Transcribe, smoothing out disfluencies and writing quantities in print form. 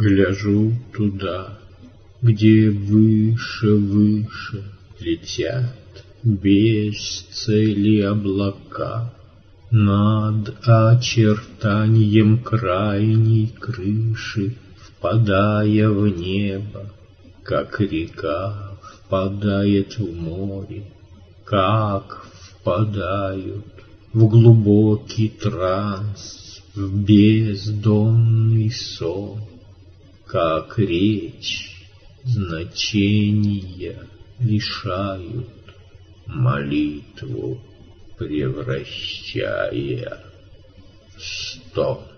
Гляжу туда, где выше летят без цели облака, над очертанием крайней крыши, впадая в небо, как река впадает в море, как впадают в глубокий транс, в бездонный сон, как речь значения лишают, молитву превращая в стон.